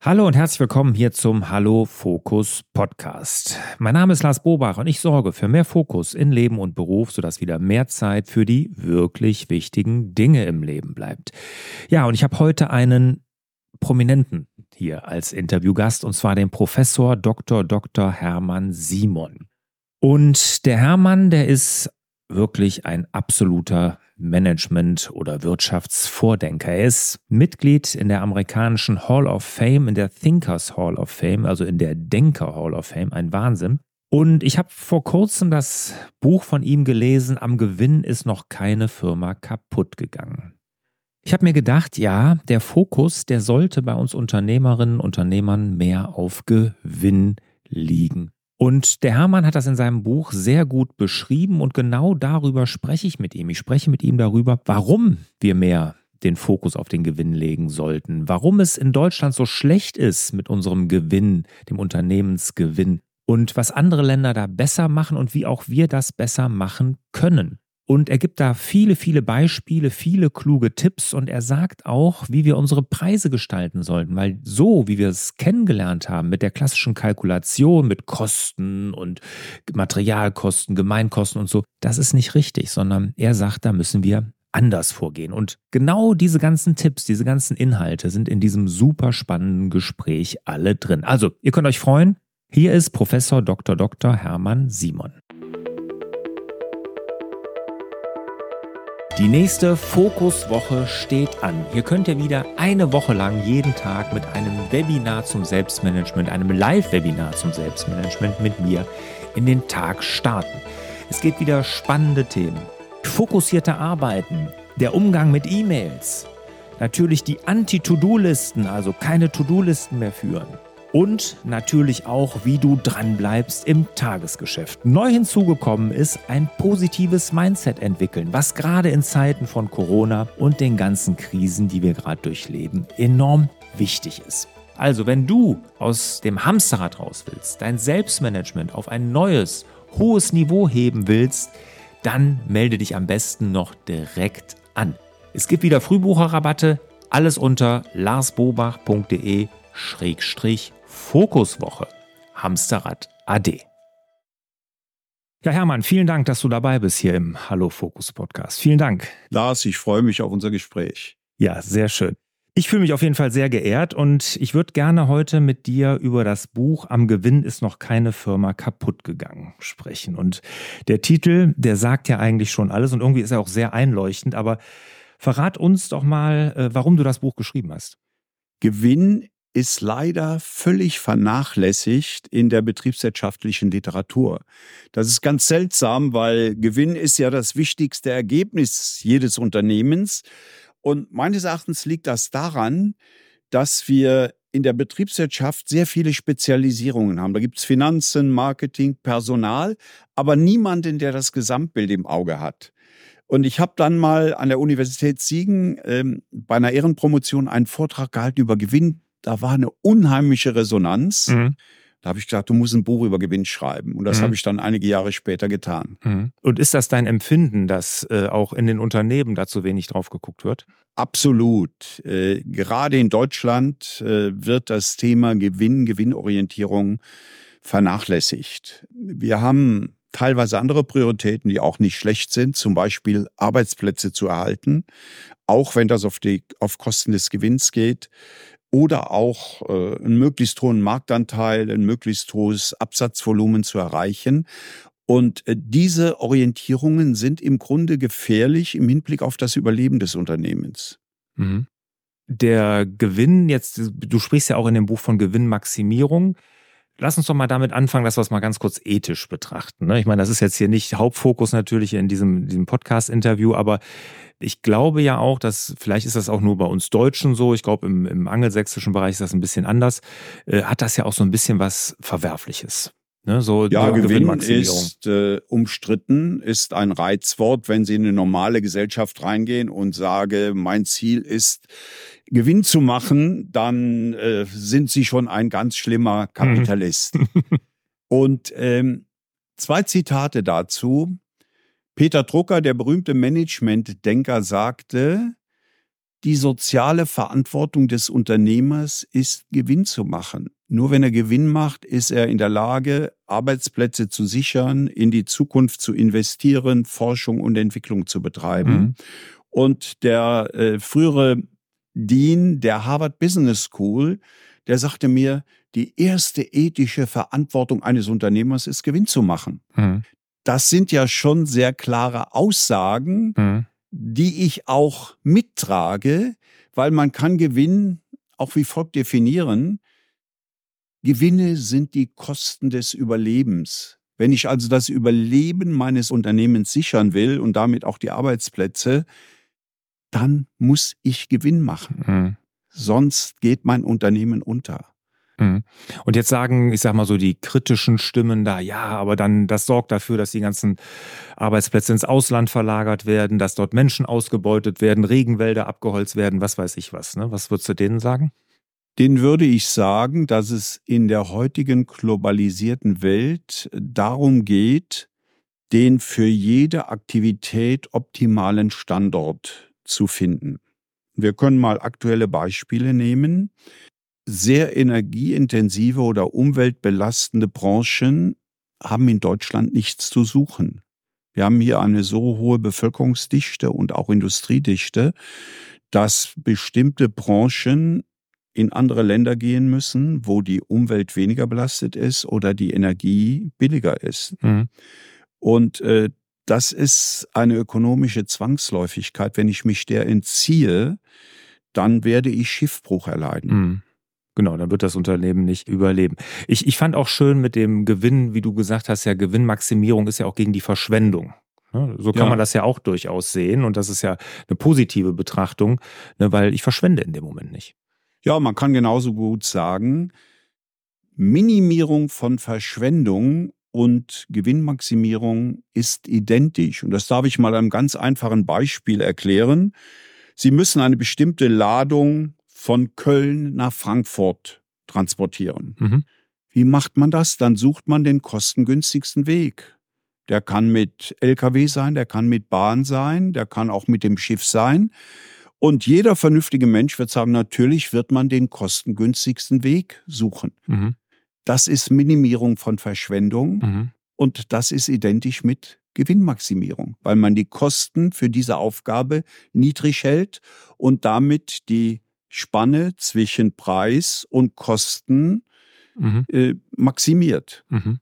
Hallo und herzlich willkommen hier zum Hallo Fokus Podcast. Mein Name ist Lars Bobach und ich sorge für mehr Fokus in Leben und Beruf, sodass wieder mehr Zeit für die wirklich wichtigen Dinge im Leben bleibt. Ja, und ich habe heute einen Prominenten hier als Interviewgast, und zwar den Professor Dr. Hermann Simon. Und der Hermann, der ist wirklich ein absoluter Management- oder Wirtschaftsvordenker. Er ist Mitglied in der amerikanischen Hall of Fame, in der Thinkers Hall of Fame, also in der Denker Hall of Fame. Ein Wahnsinn. Und ich habe vor kurzem das Buch von ihm gelesen, Am Gewinn ist noch keine Firma kaputt gegangen. Ich habe mir gedacht, ja, der Fokus, der sollte bei uns Unternehmerinnen und Unternehmern mehr auf Gewinn liegen. Und der Hermann hat das in seinem Buch sehr gut beschrieben und genau darüber spreche ich mit ihm. Ich spreche mit ihm darüber, warum wir mehr den Fokus auf den Gewinn legen sollten, warum es in Deutschland so schlecht ist mit unserem Gewinn, dem Unternehmensgewinn und was andere Länder da besser machen und wie auch wir das besser machen können. Und er gibt da viele Beispiele, viele kluge Tipps und er sagt auch, wie wir unsere Preise gestalten sollten, weil so, wie wir es kennengelernt haben mit der klassischen Kalkulation, mit Kosten und Materialkosten, Gemeinkosten und so, das ist nicht richtig, sondern er sagt, da müssen wir anders vorgehen. Und genau diese ganzen Tipps, diese ganzen Inhalte sind in diesem super spannenden Gespräch alle drin. Also, ihr könnt euch freuen, hier ist Professor Dr. Hermann Simon. Die nächste Fokuswoche steht an. Hier könnt ihr wieder eine Woche lang jeden Tag mit einem Webinar zum Selbstmanagement, einem Live-Webinar zum Selbstmanagement mit mir in den Tag starten. Es geht wieder spannende Themen. Fokussierte Arbeiten, der Umgang mit E-Mails, natürlich die Anti-To-Do-Listen, also keine To-Do-Listen mehr führen. Und natürlich auch, wie du dranbleibst im Tagesgeschäft. Neu hinzugekommen ist ein positives Mindset entwickeln, was gerade in Zeiten von Corona und den ganzen Krisen, die wir gerade durchleben, enorm wichtig ist. Also, wenn du aus dem Hamsterrad raus willst, dein Selbstmanagement auf ein neues, hohes Niveau heben willst, dann melde dich am besten noch direkt an. Es gibt wieder Frühbucherrabatte, alles unter larsbobach.de/Fokuswoche. Hamsterrad AD. Ja, Hermann, vielen Dank, dass du dabei bist hier im Hallo Fokus Podcast. Vielen Dank. Lars, ich freue mich auf unser Gespräch. Ja, sehr schön. Ich fühle mich auf jeden Fall sehr geehrt und ich würde gerne heute mit dir über das Buch Am Gewinn ist noch keine Firma kaputt gegangen sprechen. Und der Titel, der sagt ja eigentlich schon alles und irgendwie ist er auch sehr einleuchtend, aber verrat uns doch mal, warum du das Buch geschrieben hast. Gewinn ist leider völlig vernachlässigt in der betriebswirtschaftlichen Literatur. Das ist ganz seltsam, weil Gewinn ist ja das wichtigste Ergebnis jedes Unternehmens. Und meines Erachtens liegt das daran, dass wir in der Betriebswirtschaft sehr viele Spezialisierungen haben. Da gibt es Finanzen, Marketing, Personal, aber niemanden, der das Gesamtbild im Auge hat. Und ich habe dann mal an der Universität Siegen bei einer Ehrenpromotion einen Vortrag gehalten über Gewinn. Da war eine unheimliche Resonanz. Mhm. Da habe ich gedacht, du musst ein Buch über Gewinn schreiben. Und das habe ich dann einige Jahre später getan. Und ist das dein Empfinden, dass auch in den Unternehmen da zu wenig drauf geguckt wird? Absolut. Gerade in Deutschland wird das Thema Gewinnorientierung vernachlässigt. Wir haben teilweise andere Prioritäten, die auch nicht schlecht sind, zum Beispiel Arbeitsplätze zu erhalten, auch wenn das auf Kosten des Gewinns geht. Oder auch einen möglichst hohen Marktanteil, ein möglichst hohes Absatzvolumen zu erreichen. Und diese Orientierungen sind im Grunde gefährlich im Hinblick auf das Überleben des Unternehmens. Mhm. Der Gewinn, jetzt, du sprichst ja auch in dem Buch von Gewinnmaximierung. Lass uns doch mal damit anfangen, dass wir es mal ganz kurz ethisch betrachten. Ich meine, das ist jetzt hier nicht Hauptfokus natürlich in diesem Podcast-Interview, aber ich glaube ja auch, dass, vielleicht ist das auch nur bei uns Deutschen so, ich glaube im angelsächsischen Bereich ist das ein bisschen anders, hat das ja auch so ein bisschen was Verwerfliches. So Ja, Gewinn Gewinnmaximierung. ist umstritten, ist ein Reizwort, wenn Sie in eine normale Gesellschaft reingehen und sage, mein Ziel ist, Gewinn zu machen, dann sind Sie schon ein ganz schlimmer Kapitalist. Und 2 Zitate dazu. Peter Drucker, der berühmte Management-Denker, sagte, Die soziale Verantwortung des Unternehmers ist, Gewinn zu machen. Nur wenn er Gewinn macht, ist er in der Lage, Arbeitsplätze zu sichern, in die Zukunft zu investieren, Forschung und Entwicklung zu betreiben. Mhm. Und der frühere Dean der Harvard Business School, der sagte mir, die erste ethische Verantwortung eines Unternehmers ist, Gewinn zu machen. Mhm. Das sind ja schon sehr klare Aussagen, Mhm. die ich auch mittrage, weil man kann Gewinn auch wie folgt definieren. Gewinne sind die Kosten des Überlebens. Wenn ich also das Überleben meines Unternehmens sichern will und damit auch die Arbeitsplätze, dann muss ich Gewinn machen. Mhm. Sonst geht mein Unternehmen unter. Mhm. Und jetzt sagen, ich sag mal so, die kritischen Stimmen da, ja, aber dann das sorgt dafür, dass die ganzen Arbeitsplätze ins Ausland verlagert werden, dass dort Menschen ausgebeutet werden, Regenwälder abgeholzt werden, was weiß ich was. Ne? Was würdest du denen sagen? Den würde ich sagen, dass es in der heutigen globalisierten Welt darum geht, den für jede Aktivität optimalen Standort zu finden. Wir können mal aktuelle Beispiele nehmen. Sehr energieintensive oder umweltbelastende Branchen haben in Deutschland nichts zu suchen. Wir haben hier eine so hohe Bevölkerungsdichte und auch Industriedichte, dass bestimmte Branchen in andere Länder gehen müssen, wo die Umwelt weniger belastet ist oder die Energie billiger ist. Mhm. Und das ist eine ökonomische Zwangsläufigkeit. Wenn ich mich der entziehe, dann werde ich Schiffbruch erleiden. Mhm. Genau, dann wird das Unternehmen nicht überleben. Ich fand auch schön mit dem Gewinn, wie du gesagt hast, ja, Gewinnmaximierung ist ja auch gegen die Verschwendung. Ne? So kann Ja. man das ja auch durchaus sehen und das ist ja eine positive Betrachtung, ne, weil ich verschwende in dem Moment nicht. Ja, man kann genauso gut sagen, Minimierung von Verschwendung und Gewinnmaximierung ist identisch. Und das darf ich mal an einem ganz einfachen Beispiel erklären. Sie müssen eine bestimmte Ladung von Köln nach Frankfurt transportieren. Mhm. Wie macht man das? Dann sucht man den kostengünstigsten Weg. Der kann mit LKW sein, der kann mit Bahn sein, der kann auch mit dem Schiff sein. Und jeder vernünftige Mensch wird sagen, natürlich wird man den kostengünstigsten Weg suchen. Mhm. Das ist Minimierung von Verschwendung Mhm. und das ist identisch mit Gewinnmaximierung, weil man die Kosten für diese Aufgabe niedrig hält und damit die Spanne zwischen Preis und Kosten Mhm. maximiert. Mhm.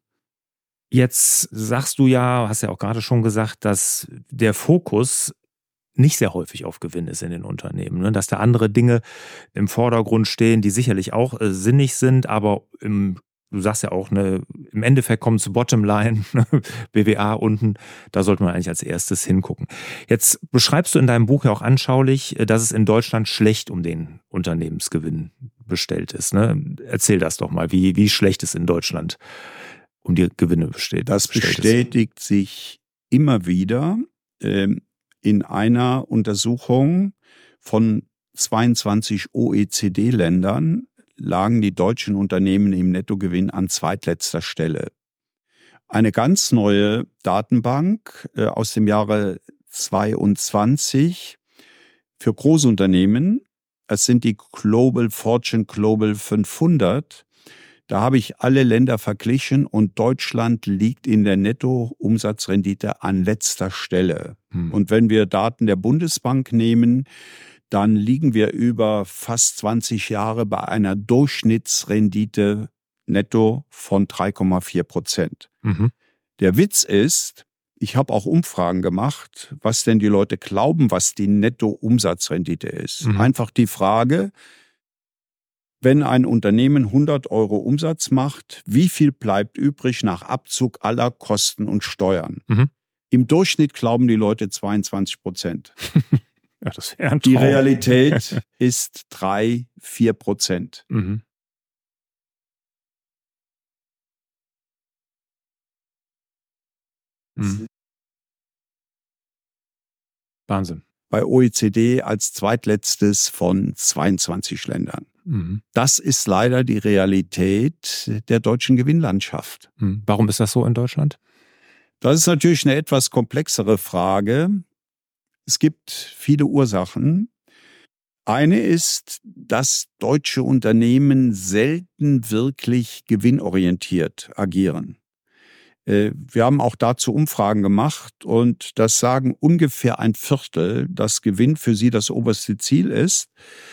Jetzt sagst du ja, hast ja auch gerade schon gesagt, dass der Fokus nicht sehr häufig auf Gewinn ist in den Unternehmen, ne? Dass da andere Dinge im Vordergrund stehen, die sicherlich auch sinnig sind, aber du sagst ja auch, ne, im Endeffekt kommen zu Bottomline, ne, BWA unten, da sollte man eigentlich als erstes hingucken. Jetzt beschreibst du in deinem Buch ja auch anschaulich, dass es in Deutschland schlecht um den Unternehmensgewinn bestellt ist. Ne? Erzähl das doch mal, wie schlecht es in Deutschland um die Gewinne bestellt Das ist. bestätigt sich immer wieder. In einer Untersuchung von 22 OECD-Ländern lagen die deutschen Unternehmen im Nettogewinn an zweitletzter Stelle. Eine ganz neue Datenbank aus dem Jahre 2022 für Großunternehmen, es sind die Fortune Global 500, da habe ich alle Länder verglichen und Deutschland liegt in der Nettoumsatzrendite an letzter Stelle. Und wenn wir Daten der Bundesbank nehmen, dann liegen wir über fast 20 Jahre bei einer Durchschnittsrendite netto von 3,4%. Mhm. Der Witz ist, ich habe auch Umfragen gemacht, was denn die Leute glauben, was die Nettoumsatzrendite ist. Mhm. Einfach die Frage, wenn ein Unternehmen 100 Euro Umsatz macht, wie viel bleibt übrig nach Abzug aller Kosten und Steuern? Mhm. Im Durchschnitt glauben die Leute 22%. Ja, das wäre ein Die Traum. Realität ist 3-4%. Mhm. Mhm. Wahnsinn. Bei OECD als zweitletztes von 22 Ländern. Mhm. Das ist leider die Realität der deutschen Gewinnlandschaft. Mhm. Warum ist das so in Deutschland? Das ist natürlich eine etwas komplexere Frage. Es gibt viele Ursachen. Eine ist, dass deutsche Unternehmen selten wirklich gewinnorientiert agieren. Wir haben auch dazu Umfragen gemacht und das sagen ungefähr 1/4, dass Gewinn für sie das oberste Ziel ist.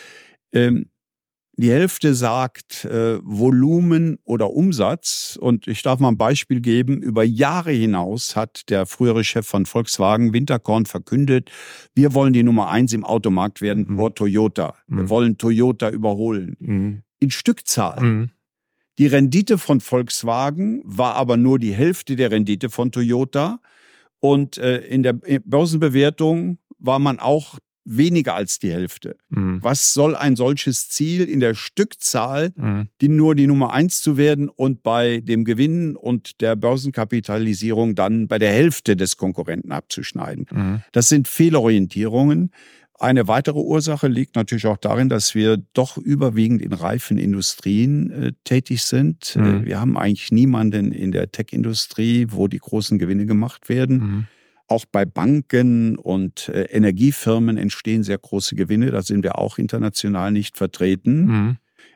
Die Hälfte sagt Volumen oder Umsatz. Und ich darf mal ein Beispiel geben. Über Jahre hinaus hat der frühere Chef von Volkswagen, Winterkorn, verkündet, wir wollen die Nummer 1 im Automarkt werden vor Toyota. Wir wollen Toyota überholen. In Stückzahl. Die Rendite von Volkswagen war aber nur die Hälfte der Rendite von Toyota. Und in der Börsenbewertung war man auch weniger als die Hälfte. Was soll ein solches Ziel in der Stückzahl, die Nummer 1 zu werden und bei dem Gewinn und der Börsenkapitalisierung dann bei der Hälfte des Konkurrenten abzuschneiden? Das sind Fehlorientierungen. Eine weitere Ursache liegt natürlich auch darin, dass wir doch überwiegend in reifen Industrien tätig sind. Wir haben eigentlich niemanden in der Tech-Industrie, wo die großen Gewinne gemacht werden. Auch bei Banken und Energiefirmen entstehen sehr große Gewinne. Da sind wir auch international nicht vertreten.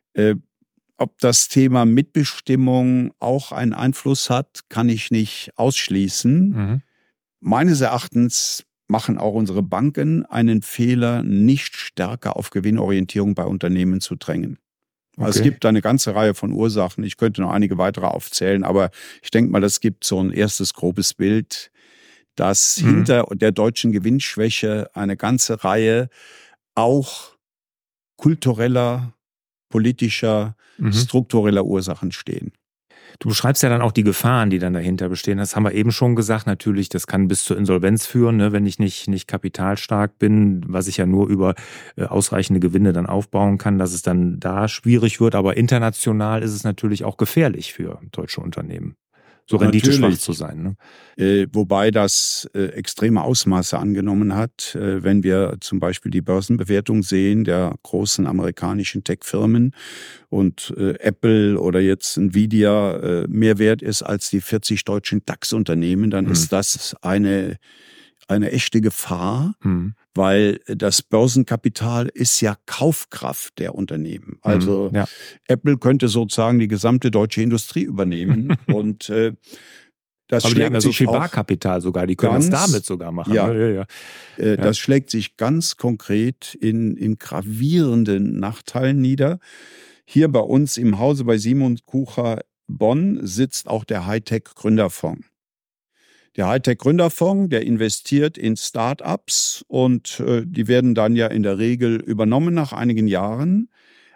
Ob das Thema Mitbestimmung auch einen Einfluss hat, kann ich nicht ausschließen. Meines Erachtens machen auch unsere Banken einen Fehler, nicht stärker auf Gewinnorientierung bei Unternehmen zu drängen. Okay. Also es gibt eine ganze Reihe von Ursachen. Ich könnte noch einige weitere aufzählen, aber ich denke mal, das gibt so ein erstes grobes Bild, dass hinter der deutschen Gewinnschwäche eine ganze Reihe auch kultureller, politischer, struktureller Ursachen stehen. Du beschreibst ja dann auch die Gefahren, die dann dahinter bestehen. Das haben wir eben schon gesagt. Natürlich, das kann bis zur Insolvenz führen, ne, wenn ich nicht kapitalstark bin, was ich ja nur über ausreichende Gewinne dann aufbauen kann, dass es dann da schwierig wird. Aber international ist es natürlich auch gefährlich für deutsche Unternehmen, so renditeschwach zu sein. Ne? Wobei das extreme Ausmaße angenommen hat, wenn wir zum Beispiel die Börsenbewertung sehen der großen amerikanischen Tech-Firmen und Apple oder jetzt Nvidia mehr wert ist als die 40 deutschen DAX-Unternehmen, dann ist das eine echte Gefahr, weil das Börsenkapital ist ja Kaufkraft der Unternehmen. Also Apple könnte sozusagen die gesamte deutsche Industrie übernehmen und das aber die haben ja so viel Barkapital sogar, die können es damit sogar machen. Ja. Das schlägt sich ganz konkret in gravierenden Nachteilen nieder. Hier bei uns im Hause bei Simon Kucher Bonn sitzt auch der Hightech-Gründerfonds. Der Hightech-Gründerfonds, der investiert in Start-ups und die werden dann ja in der Regel übernommen nach einigen Jahren.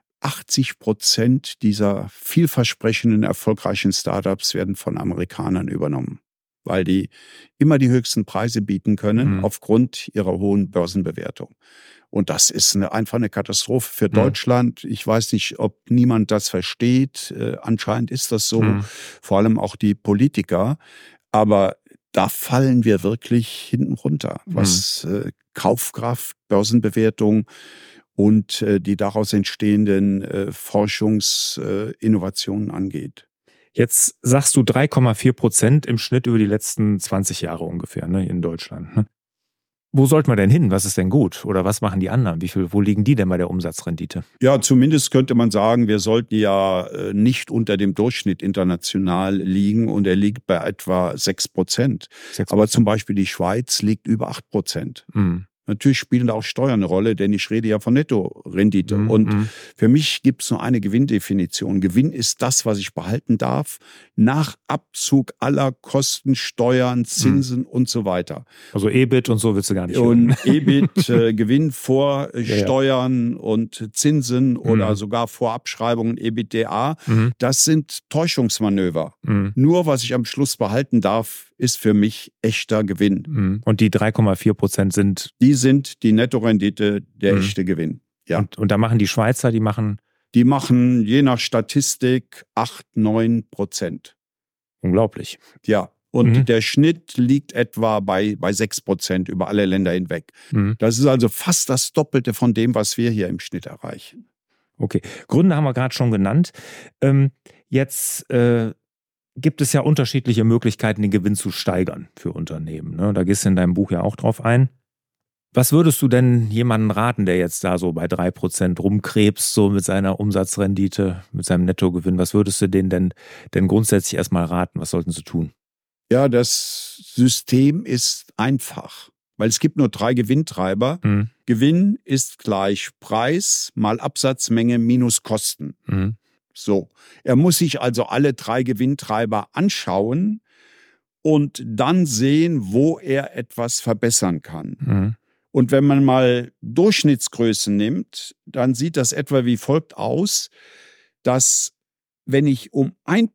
80% dieser vielversprechenden, erfolgreichen Start-ups werden von Amerikanern übernommen, weil die immer die höchsten Preise bieten können aufgrund ihrer hohen Börsenbewertung. Und das ist einfach eine Katastrophe für Deutschland. Ich weiß nicht, ob niemand das versteht. Anscheinend ist das so, vor allem auch die Politiker. Aber da fallen wir wirklich hinten runter, was Kaufkraft, Börsenbewertung und die daraus entstehenden Forschungsinnovationen angeht. Jetzt sagst du 3,4% im Schnitt über die letzten 20 Jahre ungefähr, ne, in Deutschland. Ne? Wo sollte man denn hin? Was ist denn gut? Oder was machen die anderen? Wo liegen die denn bei der Umsatzrendite? Ja, zumindest könnte man sagen, wir sollten ja nicht unter dem Durchschnitt international liegen und er liegt bei etwa 6%. Aber zum Beispiel die Schweiz liegt über 8%. Natürlich spielen da auch Steuern eine Rolle, denn ich rede ja von Nettorendite. Und für mich gibt es nur eine Gewinndefinition. Gewinn ist das, was ich behalten darf, nach Abzug aller Kosten, Steuern, Zinsen und so weiter. Also EBIT und so willst du gar nicht hören. Und EBIT, Gewinn vor Steuern und Zinsen oder sogar vor Abschreibungen, EBITDA, das sind Täuschungsmanöver. Nur was ich am Schluss behalten darf, ist für mich echter Gewinn. Und die 3,4% sind? Die sind die Nettorendite, der echte Gewinn. Ja. Und da machen die Schweizer, die machen je nach Statistik 8-9%. Unglaublich. Ja. Und der Schnitt liegt etwa bei 6% über alle Länder hinweg. Das ist also fast das Doppelte von dem, was wir hier im Schnitt erreichen. Okay. Gründe haben wir gerade schon genannt. Jetzt gibt es ja unterschiedliche Möglichkeiten, den Gewinn zu steigern für Unternehmen. Ne? Da gehst du in deinem Buch ja auch drauf ein. Was würdest du denn jemandem raten, der jetzt da so bei 3% rumkrebst, so mit seiner Umsatzrendite, mit seinem Nettogewinn? Was würdest du denen denn grundsätzlich erstmal raten? Was sollten sie tun? Ja, das System ist einfach, weil es gibt nur 3 Gewinntreiber. Gewinn ist gleich Preis mal Absatzmenge minus Kosten. So, er muss sich also alle 3 Gewinntreiber anschauen und dann sehen, wo er etwas verbessern kann. Und wenn man mal Durchschnittsgrößen nimmt, dann sieht das etwa wie folgt aus, dass wenn ich um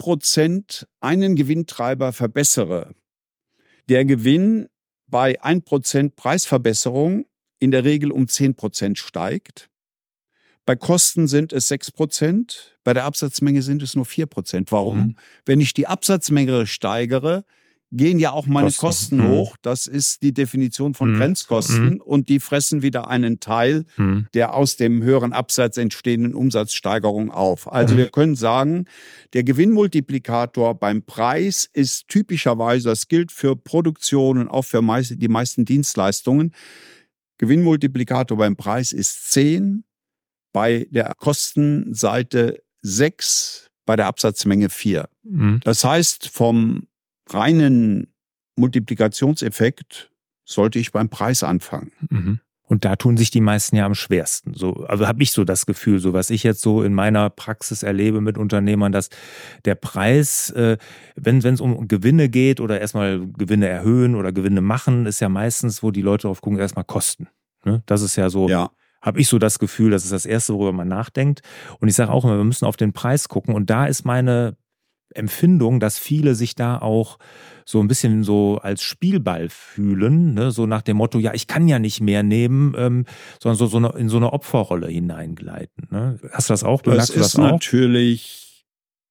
1% einen Gewinntreiber verbessere, der Gewinn bei 1% Preisverbesserung in der Regel um 10% steigt. Bei Kosten sind es 6%, bei der Absatzmenge sind es nur 4%. Warum? Wenn ich die Absatzmenge steigere, gehen ja auch meine Kosten hoch. Das ist die Definition von Grenzkosten und die fressen wieder einen Teil der aus dem höheren Absatz entstehenden Umsatzsteigerung auf. Also wir können sagen, der Gewinnmultiplikator beim Preis ist typischerweise, das gilt für Produktion und auch für die meisten Dienstleistungen, Gewinnmultiplikator beim Preis ist 10, bei der Kostenseite 6, bei der Absatzmenge 4. Das heißt, vom reinen Multiplikationseffekt sollte ich beim Preis anfangen. Und da tun sich die meisten ja am schwersten. So, also habe ich so das Gefühl, so was ich jetzt so in meiner Praxis erlebe mit Unternehmern, dass der Preis, wenn es um Gewinne geht oder erstmal Gewinne erhöhen oder Gewinne machen, ist ja meistens, wo die Leute drauf gucken, erstmal Kosten. Ne? Das ist ja so. Ja. Habe ich so das Gefühl, das ist das Erste, worüber man nachdenkt. Und ich sage auch immer, wir müssen auf den Preis gucken. Und da ist meine Empfindung, dass viele sich da auch so ein bisschen so als Spielball fühlen, ne? So nach dem Motto, ja, ich kann ja nicht mehr nehmen, sondern in so eine Opferrolle hineingleiten. Ne? Hast du das auch? Das ist natürlich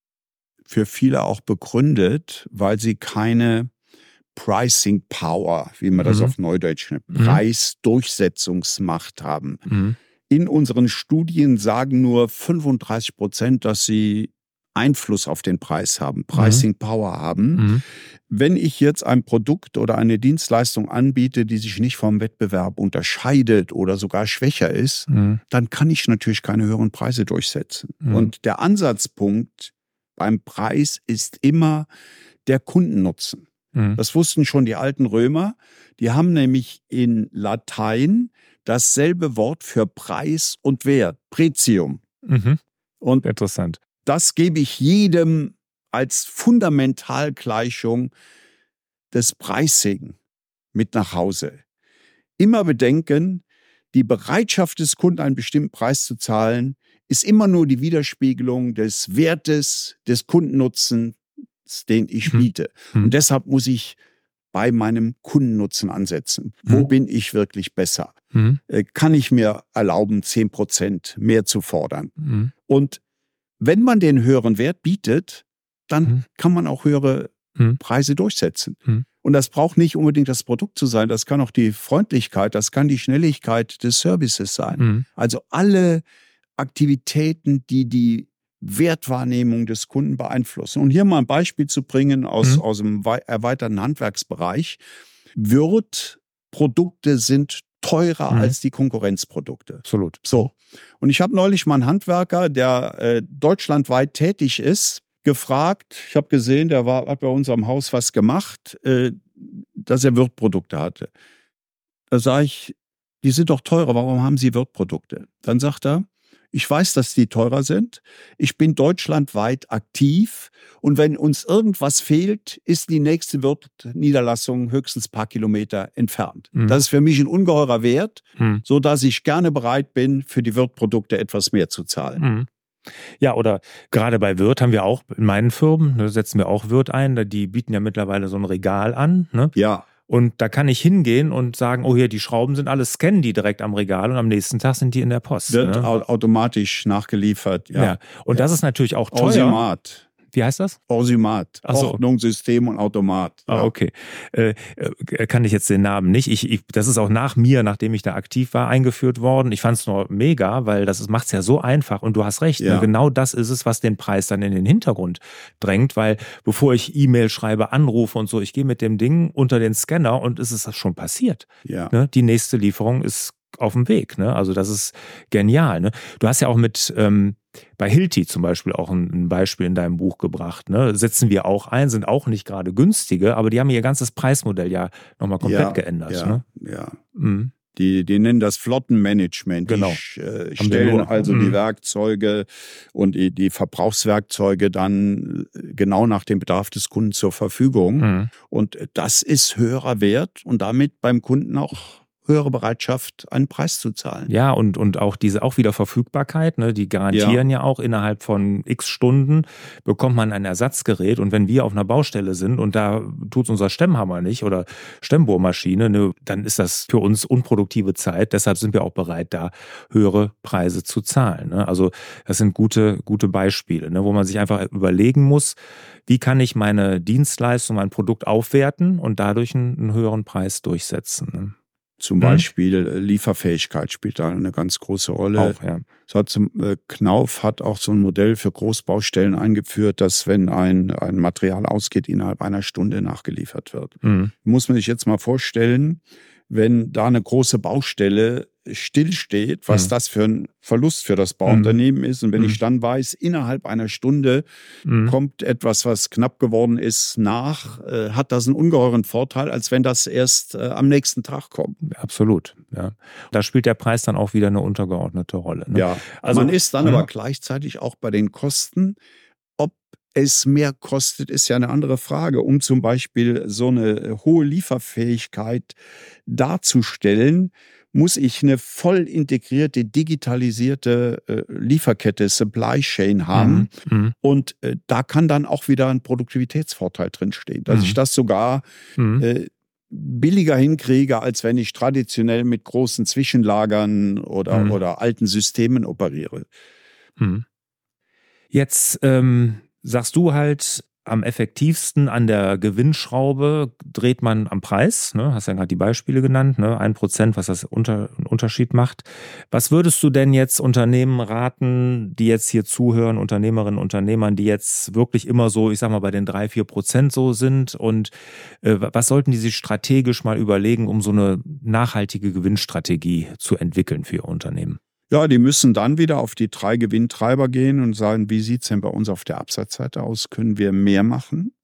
für viele auch begründet, weil sie keine Pricing Power, wie man das auf Neudeutsch nennt, Preisdurchsetzungsmacht haben. In unseren Studien sagen nur 35%, dass sie Einfluss auf den Preis haben, Pricing Power haben. Wenn ich jetzt ein Produkt oder eine Dienstleistung anbiete, die sich nicht vom Wettbewerb unterscheidet oder sogar schwächer ist, dann kann ich natürlich keine höheren Preise durchsetzen. Und der Ansatzpunkt beim Preis ist immer der Kundennutzen. Das wussten schon die alten Römer. Die haben nämlich in Latein dasselbe Wort für Preis und Wert, Pretium. Und interessant. Das gebe ich jedem als Fundamentalgleichung des Pricing mit nach Hause. Immer bedenken, die Bereitschaft des Kunden, einen bestimmten Preis zu zahlen, ist immer nur die Widerspiegelung des Wertes, des Kundennutzens, den ich biete. Und deshalb muss ich bei meinem Kundennutzen ansetzen. Wo bin ich wirklich besser? Kann ich mir erlauben, 10% mehr zu fordern? Und wenn man den höheren Wert bietet, dann kann man auch höhere Preise durchsetzen. Und das braucht nicht unbedingt das Produkt zu sein, das kann auch die Freundlichkeit, das kann die Schnelligkeit des Services sein. Also alle Aktivitäten, die die Wertwahrnehmung des Kunden beeinflussen. Und hier mal ein Beispiel zu bringen aus dem erweiterten Handwerksbereich. Produkte sind teurer als die Konkurrenzprodukte. Absolut. So. Und ich habe neulich mal einen Handwerker, der deutschlandweit tätig ist, gefragt. Ich habe gesehen, der hat bei uns am Haus was gemacht, dass er Wirtprodukte hatte. Da sage ich, die sind doch teurer, warum haben Sie Wirtprodukte? Dann sagt er, ich weiß, dass die teurer sind. Ich bin deutschlandweit aktiv. Und wenn uns irgendwas fehlt, ist die nächste Wirtniederlassung höchstens ein paar Kilometer entfernt. Das ist für mich ein ungeheurer Wert, sodass ich gerne bereit bin, für die Wirtprodukte etwas mehr zu zahlen. Ja, oder gerade bei Wirth haben wir auch in meinen Firmen, da setzen wir auch Wirth ein, die bieten ja mittlerweile so ein Regal an. Ne? Ja. Und da kann ich hingehen und sagen, oh hier, die Schrauben sind alle, scannen die direkt am Regal und am nächsten Tag sind die in der Post. Wird automatisch nachgeliefert. Ja. Und das ist natürlich auch teuer. Ausiomat. Wie heißt das? Orsimat. So. Ordnung, System und Automat. Ja. Okay. Kann ich jetzt den Namen nicht. Das ist auch nachdem ich da aktiv war, eingeführt worden. Ich fand es nur mega, weil das macht es ja so einfach. Und du hast recht, ne? Genau das ist es, was den Preis dann in den Hintergrund drängt, weil bevor ich E-Mail schreibe, anrufe und so, ich gehe mit dem Ding unter den Scanner und es ist schon passiert. Ja. Ne? Die nächste Lieferung ist auf dem Weg. Ne? Also das ist genial. Ne? Du hast ja auch bei Hilti zum Beispiel auch ein Beispiel in deinem Buch gebracht. Ne? Setzen wir auch ein, sind auch nicht gerade günstige, aber die haben ihr ganzes Preismodell ja nochmal komplett geändert. Ja, ne? ja. Mhm. Die nennen das Flottenmanagement. Genau. Die stellen also die Werkzeuge und die Verbrauchswerkzeuge dann genau nach dem Bedarf des Kunden zur Verfügung. Und das ist höherer Wert und damit beim Kunden auch höhere Bereitschaft, einen Preis zu zahlen. Ja, und auch auch wieder Verfügbarkeit, ne? Die garantieren ja auch, innerhalb von x Stunden bekommt man ein Ersatzgerät. Und wenn wir auf einer Baustelle sind und da tut unser Stemmhammer nicht oder Stemmbohrmaschine, ne, dann ist das für uns unproduktive Zeit. Deshalb sind wir auch bereit, da höhere Preise zu zahlen. Ne? Also das sind gute Beispiele, ne? Wo man sich einfach überlegen muss, wie kann ich meine Dienstleistung, mein Produkt aufwerten und dadurch einen höheren Preis durchsetzen. Ne? Zum Beispiel Lieferfähigkeit spielt da eine ganz große Rolle. Auch, ja. Knauf hat auch so ein Modell für Großbaustellen eingeführt, dass wenn ein Material ausgeht, innerhalb einer Stunde nachgeliefert wird. Muss man sich jetzt mal vorstellen, wenn da eine große Baustelle stillsteht, was das für ein Verlust für das Bauunternehmen ist. Und wenn ich dann weiß, innerhalb einer Stunde kommt etwas, was knapp geworden ist, hat das einen ungeheuren Vorteil, als wenn das erst am nächsten Tag kommt. Absolut, ja. Da spielt der Preis dann auch wieder eine untergeordnete Rolle. Ne? Ja, also man ist dann aber gleichzeitig auch bei den Kosten. Ob es mehr kostet, ist ja eine andere Frage. Um zum Beispiel so eine hohe Lieferfähigkeit darzustellen, muss ich eine voll integrierte, digitalisierte Lieferkette, Supply Chain haben. Und da kann dann auch wieder ein Produktivitätsvorteil drinstehen. Dass ich das sogar billiger hinkriege, als wenn ich traditionell mit großen Zwischenlagern oder alten Systemen operiere. Jetzt sagst du halt, am effektivsten an der Gewinnschraube dreht man am Preis. Ne? Hast ja gerade die Beispiele genannt, ne? 1%, was das einen Unterschied macht. Was würdest du denn jetzt Unternehmen raten, die jetzt hier zuhören, Unternehmerinnen, Unternehmern, die jetzt wirklich immer so, ich sag mal, bei den 3-4% so sind? Und was sollten die sich strategisch mal überlegen, um so eine nachhaltige Gewinnstrategie zu entwickeln für ihr Unternehmen? Ja, die müssen dann wieder auf die 3 Gewinntreiber gehen und sagen, wie sieht es denn bei uns auf der Absatzseite aus? Können wir mehr machen?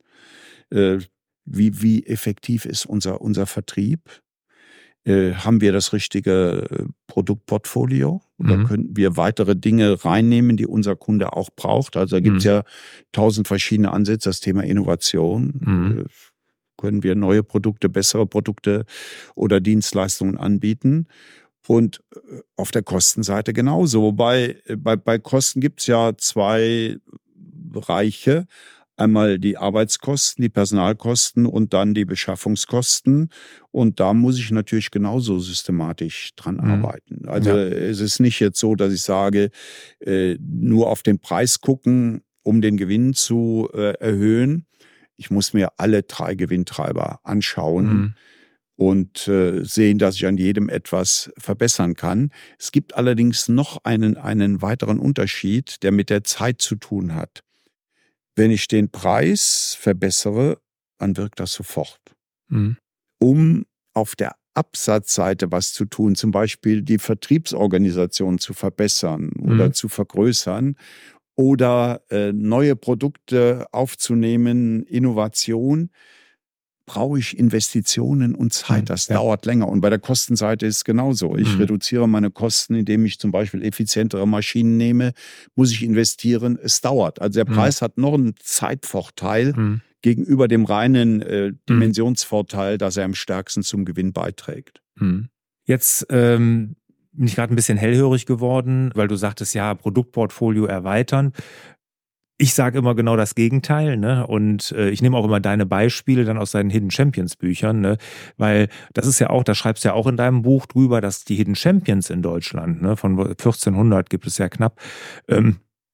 Wie effektiv ist unser Vertrieb? Haben wir das richtige Produktportfolio? Oder könnten wir weitere Dinge reinnehmen, die unser Kunde auch braucht? Also da gibt es ja 1000 verschiedene Ansätze. Das Thema Innovation. Können wir neue Produkte, bessere Produkte oder Dienstleistungen anbieten? Und auf der Kostenseite genauso. Wobei bei Kosten gibt es ja 2 Bereiche. Einmal die Arbeitskosten, die Personalkosten und dann die Beschaffungskosten. Und da muss ich natürlich genauso systematisch dran arbeiten. Also es ist nicht jetzt so, dass ich sage, nur auf den Preis gucken, um den Gewinn zu erhöhen. Ich muss mir alle 3 Gewinntreiber anschauen. Und sehen, dass ich an jedem etwas verbessern kann. Es gibt allerdings noch einen weiteren Unterschied, der mit der Zeit zu tun hat. Wenn ich den Preis verbessere, dann wirkt das sofort. Um auf der Absatzseite was zu tun, zum Beispiel die Vertriebsorganisation zu verbessern oder zu vergrößern oder neue Produkte aufzunehmen, Innovation, brauche ich Investitionen und Zeit. Das dauert länger. Und bei der Kostenseite ist es genauso. Ich reduziere meine Kosten, indem ich zum Beispiel effizientere Maschinen nehme, muss ich investieren. Es dauert. Also der Preis hat noch einen Zeitvorteil gegenüber dem reinen Dimensionsvorteil, dass er am stärksten zum Gewinn beiträgt. Jetzt bin ich gerade ein bisschen hellhörig geworden, weil du sagtest, ja, Produktportfolio erweitern. Ich sage immer genau das Gegenteil, ne? Und ich nehme auch immer deine Beispiele dann aus deinen Hidden Champions Büchern, ne? Weil das ist ja auch, da schreibst du ja auch in deinem Buch drüber, dass die Hidden Champions in Deutschland, ne, von 1400 gibt es ja knapp,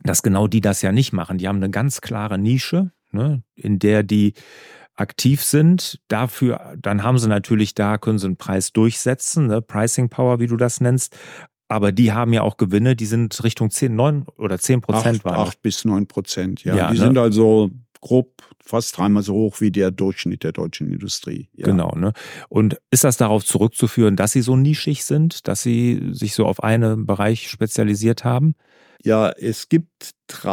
dass genau die das ja nicht machen. Die haben eine ganz klare Nische, ne, in der die aktiv sind. Dafür, dann haben sie natürlich da, können sie einen Preis durchsetzen, ne, Pricing Power, wie du das nennst. Aber die haben ja auch Gewinne, die sind Richtung 10, 9 oder 10% waren. 8 bis 9%, ja. Ja, die ne? sind also grob fast dreimal so hoch wie der Durchschnitt der deutschen Industrie. Ja. Genau, ne? Und ist das darauf zurückzuführen, dass sie so nischig sind, dass sie sich so auf einen Bereich spezialisiert haben? Ja, es gibt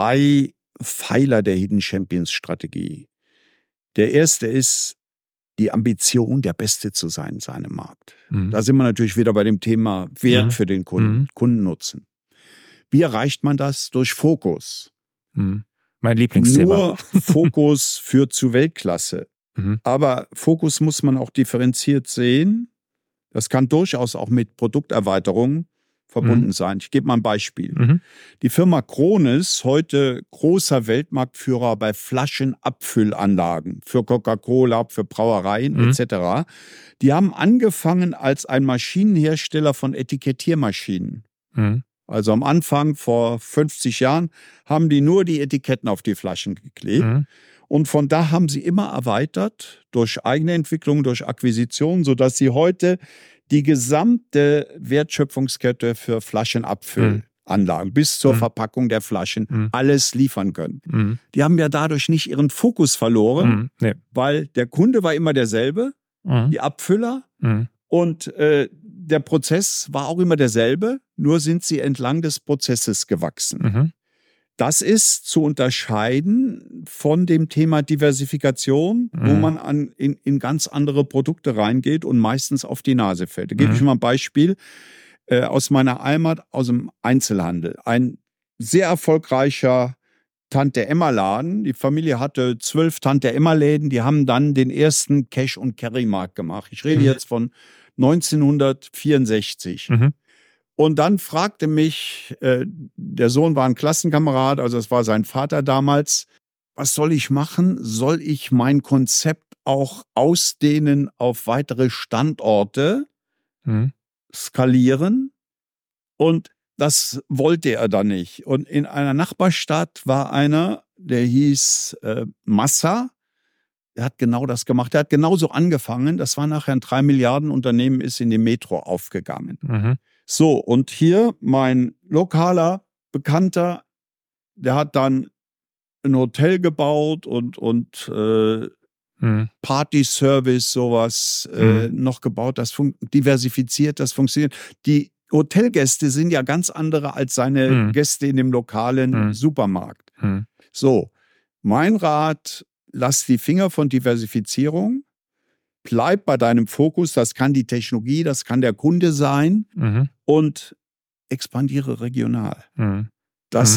3 Pfeiler der Hidden Champions Strategie. Der erste ist die Ambition, der Beste zu sein in seinem Markt. Da sind wir natürlich wieder bei dem Thema Wert für den Kunden, Kundennutzen. Wie erreicht man das? Durch Fokus. Mein Lieblingsthema. Nur Fokus führt zu Weltklasse. Aber Fokus muss man auch differenziert sehen. Das kann durchaus auch mit Produkterweiterungen verbunden sein. Ich gebe mal ein Beispiel. Die Firma Krones, heute großer Weltmarktführer bei Flaschenabfüllanlagen für Coca-Cola, für Brauereien etc., die haben angefangen als ein Maschinenhersteller von Etikettiermaschinen. Also am Anfang, vor 50 Jahren, haben die nur die Etiketten auf die Flaschen geklebt. Und von da haben sie immer erweitert durch eigene Entwicklung, durch Akquisition, sodass sie heute die gesamte Wertschöpfungskette für Flaschenabfüllanlagen bis zur Verpackung der Flaschen alles liefern können. Die haben ja dadurch nicht ihren Fokus verloren, weil der Kunde war immer derselbe, die Abfüller und der Prozess war auch immer derselbe, nur sind sie entlang des Prozesses gewachsen. Das ist zu unterscheiden von dem Thema Diversifikation, wo man in ganz andere Produkte reingeht und meistens auf die Nase fällt. Da gebe ich mal ein Beispiel aus meiner Heimat, aus dem Einzelhandel. Ein sehr erfolgreicher Tante-Emma-Laden. Die Familie hatte 12 Tante-Emma-Läden. Die haben dann den ersten Cash- und Carry-Markt gemacht. Ich rede jetzt von 1964. Und dann fragte mich, der Sohn war ein Klassenkamerad, also es war sein Vater damals, was soll ich machen? Soll ich mein Konzept auch ausdehnen auf weitere Standorte, skalieren? Und das wollte er dann nicht. Und in einer Nachbarstadt war einer, der hieß Massa. Der hat genau das gemacht. Der hat genauso angefangen. Das war nachher ein 3 Milliarden Unternehmen, ist in die Metro aufgegangen. So, und hier mein lokaler Bekannter, der hat dann ein Hotel gebaut und Party-Service, sowas noch gebaut. Das diversifiziert, das funktioniert. Die Hotelgäste sind ja ganz andere als seine Gäste in dem lokalen Supermarkt. So, mein Rat, lass die Finger von Diversifizierung. Bleib bei deinem Fokus, das kann die Technologie, das kann der Kunde sein und expandiere regional. Das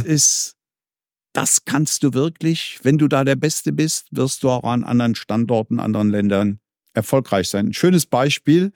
kannst du wirklich, wenn du da der Beste bist, wirst du auch an anderen Standorten, anderen Ländern erfolgreich sein. Ein schönes Beispiel,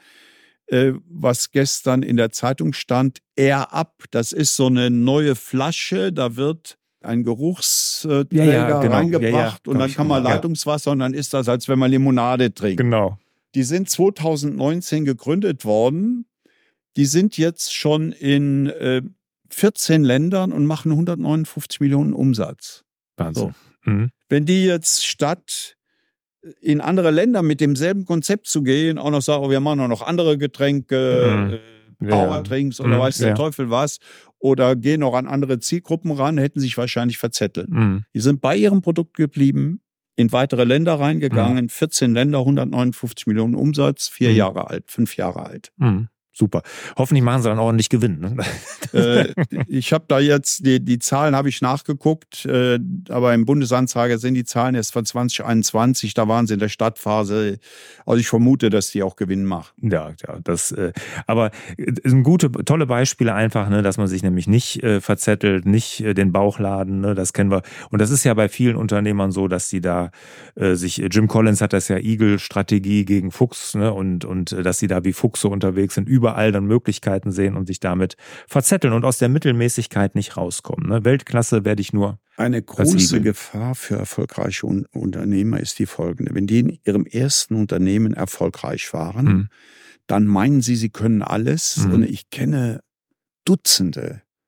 was gestern in der Zeitung stand, Air Up, das ist so eine neue Flasche, da wird ein Geruchsträger reingebracht und dann kann man Leitungswasser und dann ist das, als wenn man Limonade trinkt. Genau. Die sind 2019 gegründet worden. Die sind jetzt schon in 14 Ländern und machen 159 Millionen Umsatz. Wahnsinn. So. Wenn die jetzt statt in andere Länder mit demselben Konzept zu gehen, auch noch sagen, wir machen auch noch andere Getränke, Powertrinks oder weiß der Teufel was, oder gehen auch an andere Zielgruppen ran, hätten sich wahrscheinlich verzettelt. Die sind bei ihrem Produkt geblieben, in weitere Länder reingegangen, 14 Länder, 159 Millionen Umsatz, 4 Jahre alt, 5 Jahre alt. Super. Hoffentlich machen sie dann ordentlich Gewinn. Ne? Ich habe da jetzt, die Zahlen habe ich nachgeguckt, aber im Bundesanzeiger sind die Zahlen erst von 2021, da waren sie in der Startphase. Also ich vermute, dass die auch Gewinn machen. Ja, das, aber es sind tolle Beispiele einfach, ne, dass man sich nämlich nicht verzettelt, nicht den Bauch laden, ne, das kennen wir. Und das ist ja bei vielen Unternehmern so, dass die da Jim Collins hat das ja Igel-Strategie gegen Fuchs, ne, und dass sie da wie Fuchse unterwegs sind, überall dann Möglichkeiten sehen und sich damit verzetteln und aus der Mittelmäßigkeit nicht rauskommen. Ne? Weltklasse werde ich nur. Eine große Gefahr für erfolgreiche Unternehmer ist die folgende. Wenn die in ihrem ersten Unternehmen erfolgreich waren, dann meinen sie können alles. Und ich kenne Dutzende,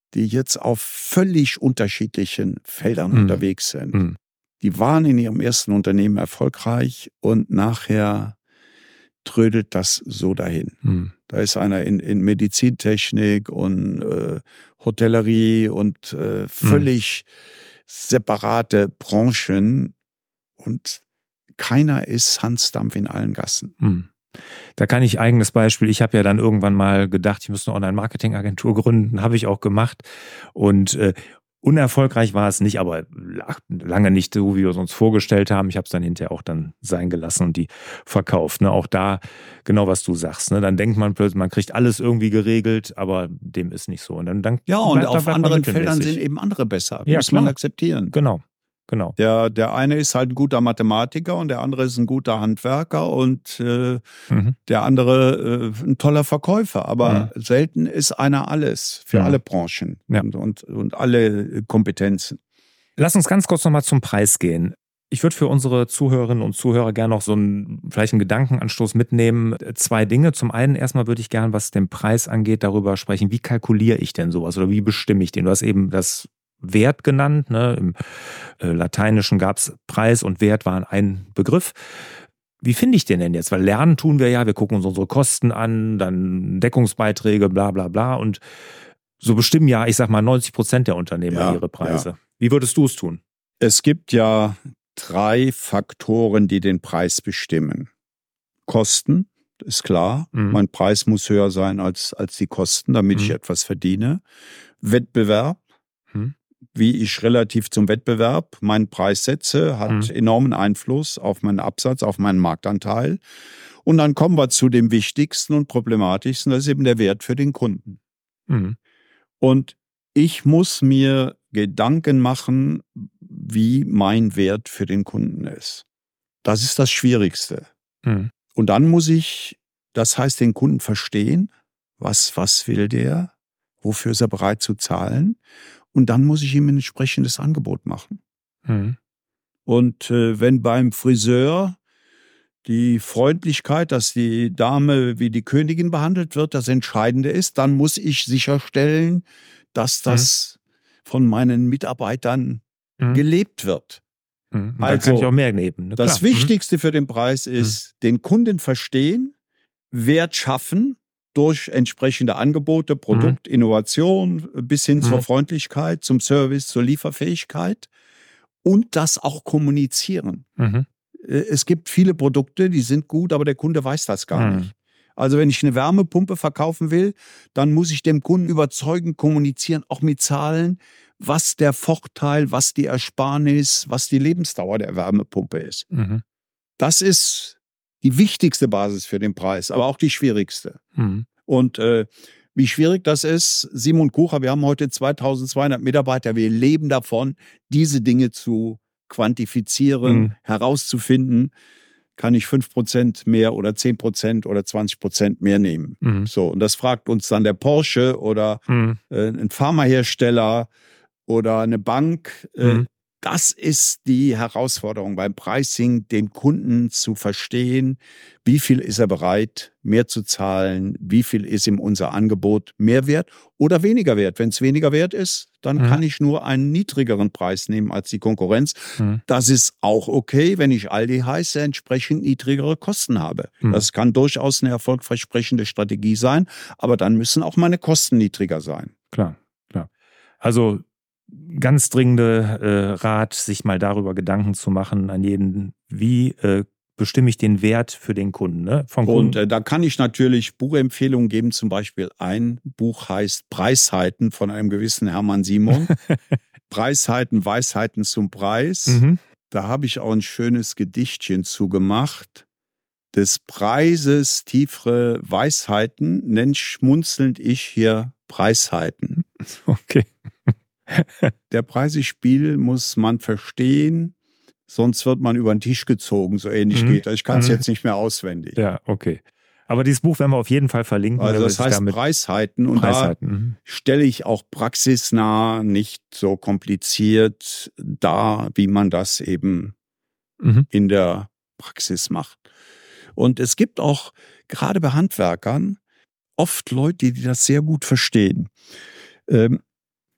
die jetzt auf völlig unterschiedlichen Feldern unterwegs sind. Die waren in ihrem ersten Unternehmen erfolgreich und nachher trödelt das so dahin. Da ist einer in Medizintechnik und Hotellerie und völlig separate Branchen und keiner ist Hans Dampf in allen Gassen. Da kann ich eigenes Beispiel. Ich habe ja dann irgendwann mal gedacht, ich müsste eine Online-Marketing-Agentur gründen. Habe ich auch gemacht. Und unerfolgreich war es nicht, aber lange nicht so, wie wir es uns vorgestellt haben. Ich habe es dann hinterher auch dann sein gelassen und die verkauft. Ne? Auch da genau, was du sagst. Ne? Dann denkt man plötzlich, man kriegt alles irgendwie geregelt, aber dem ist nicht so. Und dann ja, und auf anderen Feldern sind eben andere besser. Das muss man akzeptieren. Genau. Der eine ist halt ein guter Mathematiker und der andere ist ein guter Handwerker und der andere ein toller Verkäufer. Aber selten ist einer alles für alle Branchen und alle Kompetenzen. Lass uns ganz kurz nochmal zum Preis gehen. Ich würde für unsere Zuhörerinnen und Zuhörer gerne noch vielleicht einen Gedankenanstoß mitnehmen. 2 Dinge. Zum einen erstmal würde ich gerne, was den Preis angeht, darüber sprechen, wie kalkuliere ich denn sowas oder wie bestimme ich den? Du hast eben das Wert genannt. Ne? Im Lateinischen gab es Preis und Wert waren ein Begriff. Wie finde ich den denn jetzt? Weil lernen tun wir ja, wir gucken uns unsere Kosten an, dann Deckungsbeiträge, bla bla bla. Und so bestimmen ja, ich sag mal, 90% der Unternehmer ihre Preise. Ja. Wie würdest du es tun? Es gibt ja 3 Faktoren, die den Preis bestimmen. Kosten, ist klar. Mein Preis muss höher sein als die Kosten, damit ich etwas verdiene. Wettbewerb. Wie ich relativ zum Wettbewerb meinen Preis setze, hat enormen Einfluss auf meinen Absatz, auf meinen Marktanteil. Und dann kommen wir zu dem wichtigsten und problematischsten, das ist eben der Wert für den Kunden. Und ich muss mir Gedanken machen, wie mein Wert für den Kunden ist. Das ist das Schwierigste. Und dann muss ich, das heißt, den Kunden verstehen, was will der, wofür ist er bereit zu zahlen. Und dann muss ich ihm ein entsprechendes Angebot machen. Und wenn beim Friseur die Freundlichkeit, dass die Dame wie die Königin behandelt wird, das Entscheidende ist, dann muss ich sicherstellen, dass das von meinen Mitarbeitern gelebt wird. Dann kann ich auch mehr nehmen. Ne? Das Wichtigste für den Preis ist, den Kunden verstehen, Wert schaffen, durch entsprechende Angebote, Produkt, Innovation bis hin zur Freundlichkeit, zum Service, zur Lieferfähigkeit und das auch kommunizieren. Es gibt viele Produkte, die sind gut, aber der Kunde weiß das gar nicht. Also wenn ich eine Wärmepumpe verkaufen will, dann muss ich dem Kunden überzeugend kommunizieren, auch mit Zahlen, was der Vorteil, was die Ersparnis, was die Lebensdauer der Wärmepumpe ist. Das ist die wichtigste Basis für den Preis, aber auch die schwierigste. Und wie schwierig das ist, Simon Kucher, wir haben heute 2200 Mitarbeiter, wir leben davon, diese Dinge zu quantifizieren, herauszufinden, kann ich 5% mehr oder 10% oder 20% mehr nehmen. So, und das fragt uns dann der Porsche oder ein Pharmahersteller oder eine Bank. Das ist die Herausforderung beim Pricing, den Kunden zu verstehen, wie viel ist er bereit, mehr zu zahlen, wie viel ist ihm unser Angebot mehr wert oder weniger wert. Wenn es weniger wert ist, dann kann ich nur einen niedrigeren Preis nehmen als die Konkurrenz. Das ist auch okay, wenn ich Aldi heiße, entsprechend niedrigere Kosten habe. Das kann durchaus eine erfolgversprechende Strategie sein, aber dann müssen auch meine Kosten niedriger sein. Klar. Also ganz dringende Rat, sich mal darüber Gedanken zu machen an jeden, wie bestimme ich den Wert für den Kunden. Ne? Und da kann ich natürlich Buchempfehlungen geben, zum Beispiel ein Buch heißt Preisheiten von einem gewissen Hermann Simon. Preisheiten, Weisheiten zum Preis. Da habe ich auch ein schönes Gedichtchen zugemacht. Des Preises tiefere Weisheiten nennt schmunzelnd ich hier Preisheiten. Okay. Der Preisspiel muss man verstehen, sonst wird man über den Tisch gezogen, so ähnlich geht das. Ich kann es jetzt nicht mehr auswendig. Ja, okay. Aber dieses Buch werden wir auf jeden Fall verlinken. Also das heißt Preisheiten und da stelle ich auch praxisnah, nicht so kompliziert dar, wie man das eben in der Praxis macht. Und es gibt auch gerade bei Handwerkern oft Leute, die das sehr gut verstehen.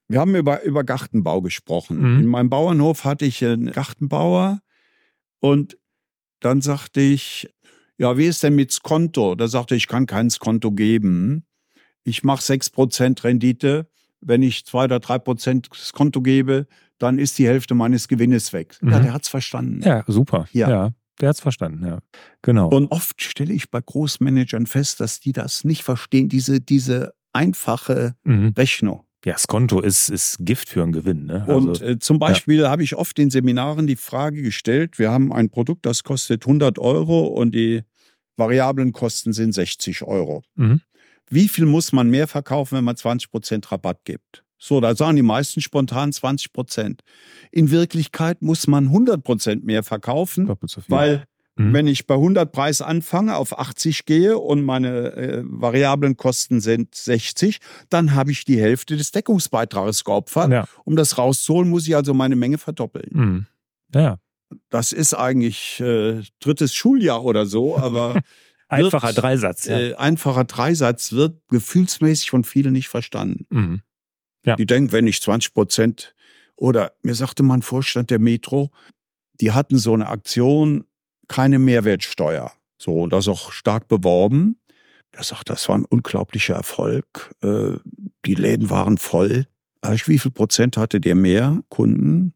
Wir haben über Gartenbau gesprochen. In meinem Bauernhof hatte ich einen Gartenbauer und dann sagte ich, ja, wie ist denn mit Skonto? Da sagte ich kann kein Skonto geben. Ich mache 6% Rendite. Wenn ich 2 oder 3% Skonto gebe, dann ist die Hälfte meines Gewinnes weg. Ja, der hat's verstanden. Ja, super. Ja, der hat's verstanden, ja. Genau. Und oft stelle ich bei Großmanagern fest, dass die das nicht verstehen, diese einfache Rechnung. Ja, Skonto ist Gift für einen Gewinn. Ne? Und zum Beispiel habe ich oft in Seminaren die Frage gestellt, wir haben ein Produkt, das kostet 100 € und die variablen Kosten sind 60 €. Wie viel muss man mehr verkaufen, wenn man 20% Rabatt gibt? So, da sagen die meisten spontan 20%. In Wirklichkeit muss man 100% mehr verkaufen, Doppelt so viel. weil wenn ich bei 100 Preis anfange, auf 80 gehe und meine variablen Kosten sind 60, dann habe ich die Hälfte des Deckungsbeitrages geopfert. Ja. Um das rauszuholen, muss ich also meine Menge verdoppeln. Ja. Das ist eigentlich 3. Schuljahr oder so, aber einfacher Dreisatz. Ja. Einfacher Dreisatz wird gefühlsmäßig von vielen nicht verstanden. Ja. Die denken, wenn ich 20% oder mir sagte mal ein Vorstand der Metro, die hatten so eine Aktion, keine Mehrwertsteuer. So, und das auch stark beworben. Er sagt, das war ein unglaublicher Erfolg. Die Läden waren voll. Wie viel Prozent hatte der mehr Kunden?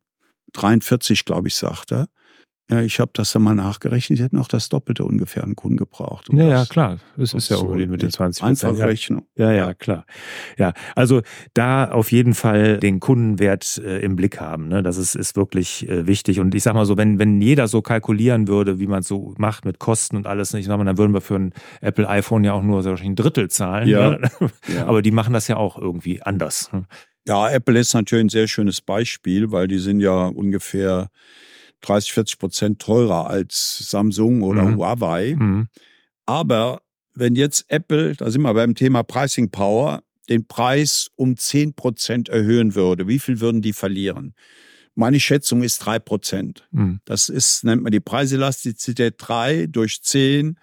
43, glaube ich, sagt er. Ja, ich habe das dann mal nachgerechnet. Die hätten auch das Doppelte ungefähr an Kunden gebraucht. Ja, klar. Es ist ja so mit den 20%. Einfache Rechnung. Ja, klar. Ja, also da auf jeden Fall den Kundenwert im Blick haben. Ne? Das ist wirklich wichtig. Und ich sag mal so, wenn jeder so kalkulieren würde, wie man es so macht mit Kosten und alles, ich sag mal, dann würden wir für ein Apple iPhone ja auch nur wahrscheinlich ein Drittel zahlen. Ja. Ne? Ja. Aber die machen das ja auch irgendwie anders. Ja, Apple ist natürlich ein sehr schönes Beispiel, weil die sind ja ungefähr 30-40% teurer als Samsung oder Huawei. Aber wenn jetzt Apple, da sind wir beim Thema Pricing Power, den Preis um 10% erhöhen würde, wie viel würden die verlieren? Meine Schätzung ist 3%. Das ist, nennt man die Preiselastizität 3 durch 10,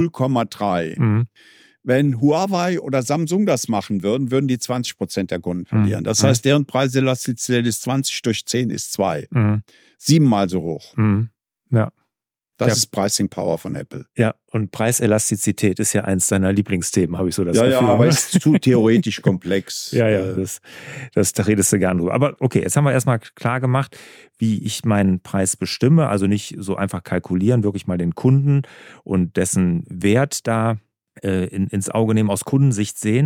0,3. Wenn Huawei oder Samsung das machen würden, würden die 20% der Kunden verlieren. Das heißt, deren Preiselastizität ist 20 durch 10 ist 2. 7-mal so hoch. Ja. Das ist Pricing Power von Apple. Ja, und Preiselastizität ist ja eins deiner Lieblingsthemen, habe ich so das Gefühl. Ja, aber es ist zu theoretisch komplex. Ja, da redest du gern drüber. Aber okay, jetzt haben wir erstmal klar gemacht, wie ich meinen Preis bestimme. Also nicht so einfach kalkulieren, wirklich mal den Kunden und dessen Wert da ins Auge nehmen, aus Kundensicht sehen.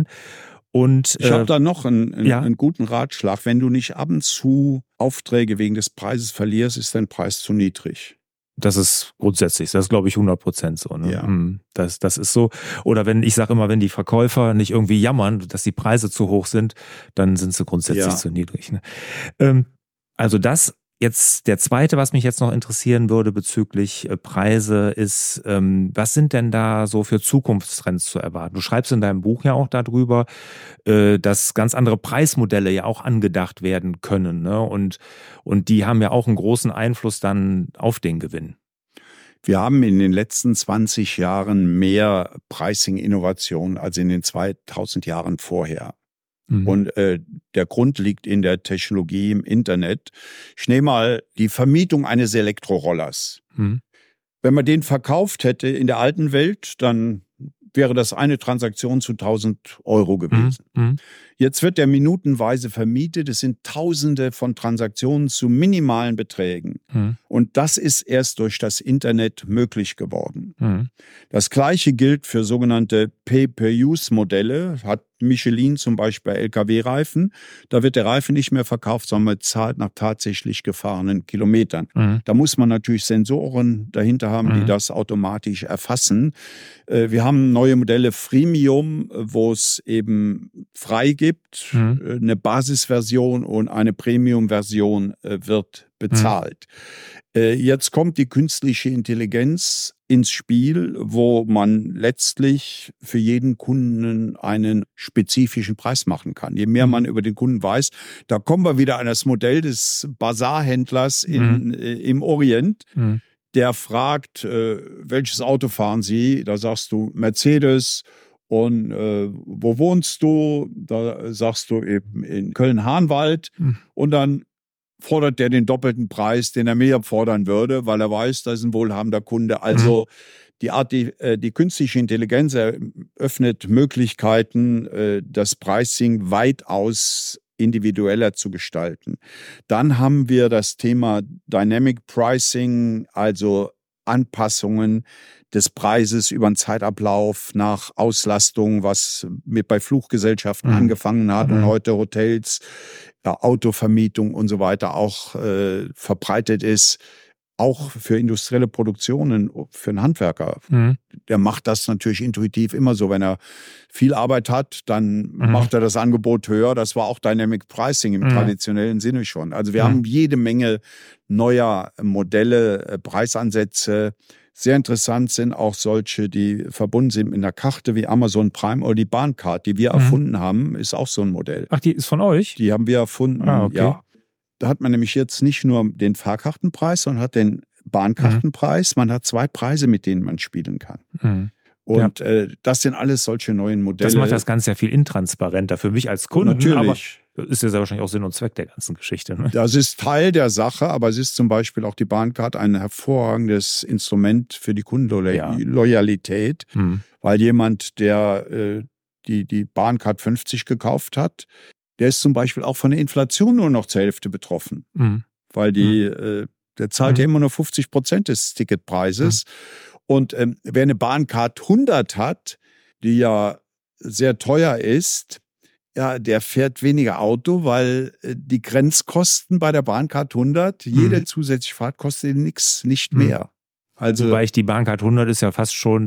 Und ich habe da noch einen guten Ratschlag. Wenn du nicht ab und zu Aufträge wegen des Preises verlierst, ist dein Preis zu niedrig. Das ist grundsätzlich, das ist, glaube ich, 100% so. Ne? Ja. Das ist so. Oder ich sage immer, wenn die Verkäufer nicht irgendwie jammern, dass die Preise zu hoch sind, dann sind sie grundsätzlich zu niedrig. Ne? Also das jetzt der zweite, was mich jetzt noch interessieren würde bezüglich Preise, ist, was sind denn da so für Zukunftstrends zu erwarten? Du schreibst in deinem Buch ja auch darüber, dass ganz andere Preismodelle ja auch angedacht werden können. Ne? Und die haben ja auch einen großen Einfluss dann auf den Gewinn. Wir haben in den letzten 20 Jahren mehr Pricing-Innovationen als in den 2000 Jahren vorher. Und der Grund liegt in der Technologie im Internet. Ich nehme mal die Vermietung eines Elektrorollers. Wenn man den verkauft hätte in der alten Welt, dann wäre das eine Transaktion zu 1.000 € gewesen. Jetzt wird der minutenweise vermietet. Es sind Tausende von Transaktionen zu minimalen Beträgen. Und das ist erst durch das Internet möglich geworden. Das Gleiche gilt für sogenannte Pay-per-Use-Modelle. Hat Michelin zum Beispiel bei LKW-Reifen. Da wird der Reifen nicht mehr verkauft, sondern man zahlt nach tatsächlich gefahrenen Kilometern. Da muss man natürlich Sensoren dahinter haben, die das automatisch erfassen. Wir haben neue Modelle Freemium, wo es eben frei gibt. Eine Basisversion und eine Premium-Version wird bezahlt. Jetzt kommt die künstliche Intelligenz ins Spiel, wo man letztlich für jeden Kunden einen spezifischen Preis machen kann. Je mehr man über den Kunden weiß, da kommen wir wieder an das Modell des Basarhändlers im Orient. Der fragt, welches Auto fahren Sie? Da sagst du Mercedes. Und wo wohnst du? Da sagst du eben in Köln-Harnwald. Und dann fordert der den doppelten Preis, den er mir fordern würde, weil er weiß, das ist ein wohlhabender Kunde. Also die künstliche Intelligenz eröffnet Möglichkeiten, das Pricing weitaus individueller zu gestalten. Dann haben wir das Thema Dynamic Pricing, also Anpassungen des Preises über einen Zeitablauf nach Auslastung, was bei Fluggesellschaften angefangen hat und heute Hotels, Autovermietung und so weiter auch verbreitet ist. Auch für industrielle Produktionen, für einen Handwerker. Der macht das natürlich intuitiv immer so. Wenn er viel Arbeit hat, dann macht er das Angebot höher. Das war auch Dynamic Pricing im traditionellen Sinne schon. Also wir haben jede Menge neuer Modelle, Preisansätze. Sehr interessant sind auch solche, die verbunden sind mit einer Karte wie Amazon Prime oder die Bahncard, die wir erfunden haben, ist auch so ein Modell. Ach, die ist von euch? Die haben wir erfunden, ja. Da hat man nämlich jetzt nicht nur den Fahrkartenpreis, sondern hat den Bahnkartenpreis. Man hat 2 Preise, mit denen man spielen kann. Und das sind alles solche neuen Modelle. Das macht das Ganze ja viel intransparenter für mich als Kunden. Natürlich. Aber ist ja wahrscheinlich auch Sinn und Zweck der ganzen Geschichte. Ne? Das ist Teil der Sache, aber es ist zum Beispiel auch die Bahncard ein hervorragendes Instrument für die Kundenloyalität, weil jemand, der die Bahncard 50 gekauft hat, der ist zum Beispiel auch von der Inflation nur noch zur Hälfte betroffen. Weil der zahlt ja immer nur 50% des Ticketpreises. Und wer eine Bahncard 100 hat, die ja sehr teuer ist, ja, der fährt weniger Auto, weil die Grenzkosten bei der Bahncard 100, jede zusätzliche Fahrt kostet nicht mehr. Also, wobei die Bahncard 100 ist ja fast schon